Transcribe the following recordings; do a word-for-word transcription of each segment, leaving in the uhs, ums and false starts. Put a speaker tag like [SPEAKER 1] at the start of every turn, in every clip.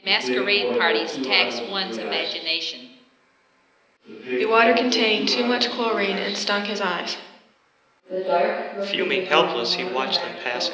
[SPEAKER 1] Masquerade parties tax one's imagination.
[SPEAKER 2] The water contained too much chlorine and stung his eyes.
[SPEAKER 3] Fuming helpless, he watched them passing.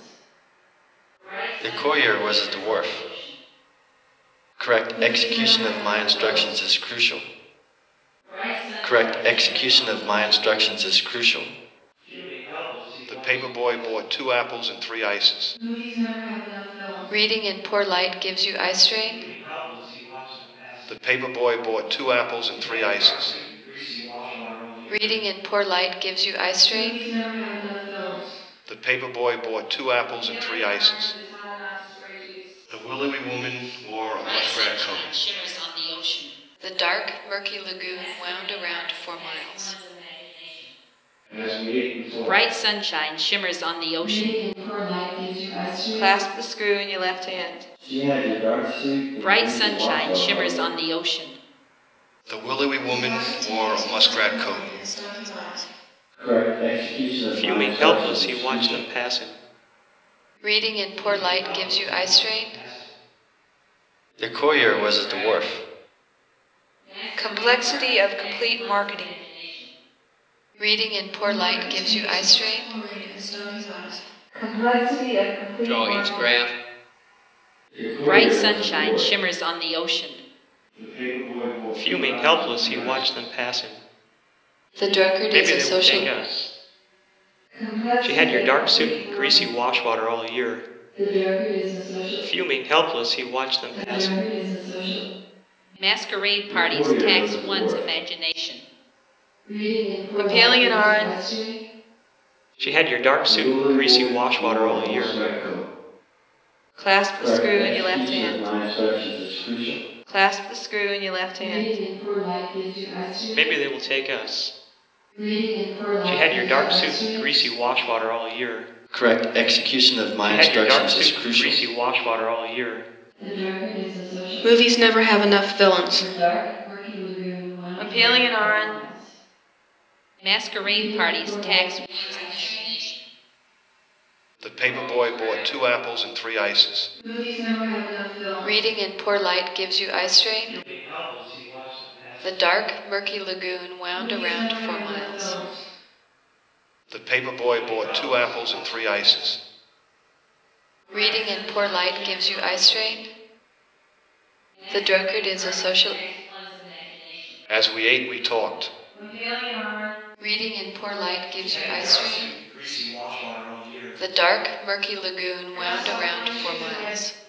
[SPEAKER 4] The courier was a dwarf. Correct execution of my instructions is crucial. Correct execution of my instructions is crucial. The paperboy bought two apples and three ices.
[SPEAKER 2] Reading in poor light gives you eye strain.
[SPEAKER 4] The paperboy bought two apples and three ices.
[SPEAKER 2] Reading in poor light gives you eye strain.
[SPEAKER 4] The paperboy bought two apples and three ices. The willowy woman wore a muskrat coat.
[SPEAKER 1] Shimmers on the ocean.
[SPEAKER 2] The dark, murky lagoon wound around for miles.
[SPEAKER 1] Bright sunshine shimmers on the ocean.
[SPEAKER 2] Clasp the screw in your left hand.
[SPEAKER 1] Bright sunshine shimmers on the ocean.
[SPEAKER 4] The willowy woman wore a muskrat coat.
[SPEAKER 3] Fuming helpless, he watched them passing.
[SPEAKER 2] Reading in poor light gives you eye strain.
[SPEAKER 4] The courier was a dwarf.
[SPEAKER 2] Complexity of complete marketing. Reading in poor light gives you eye strain. Complexity of complete
[SPEAKER 5] Draw each graph.
[SPEAKER 1] Bright sunshine shimmers on the ocean.
[SPEAKER 3] Fuming helpless, he watched them passing.
[SPEAKER 2] The drunkard
[SPEAKER 3] Maybe
[SPEAKER 2] is a
[SPEAKER 3] they will
[SPEAKER 2] social...
[SPEAKER 3] take us. She had your dark suit and greasy wash water all year. Fuming helpless, he watched them passing.
[SPEAKER 1] Masquerade parties tax one's imagination.
[SPEAKER 2] Impaling an Aran.
[SPEAKER 3] She had your dark suit and greasy wash water all year.
[SPEAKER 2] Clasp the screw in your left hand. Clasp the screw in your left hand.
[SPEAKER 3] Maybe they will take us. She had your dark suit and greasy wash water all year.
[SPEAKER 4] Correct execution of my
[SPEAKER 3] She had your dark
[SPEAKER 4] instructions is
[SPEAKER 3] suit and
[SPEAKER 4] crucial.
[SPEAKER 3] greasy wash water all year.
[SPEAKER 2] Movies never have enough villains. Impaling an Aran.
[SPEAKER 1] Masquerade parties tax one's imagination.
[SPEAKER 4] The paperboy bought two apples and three ices.
[SPEAKER 2] Reading in poor light gives you eye strain. The dark, murky lagoon wound around for miles.
[SPEAKER 4] The paperboy bought two apples and three ices.
[SPEAKER 2] Reading in poor light gives you eye strain. The drunkard is a social...
[SPEAKER 4] As we ate, we talked.
[SPEAKER 2] Reading in poor light gives you eye strain. The dark, murky lagoon wound around for miles.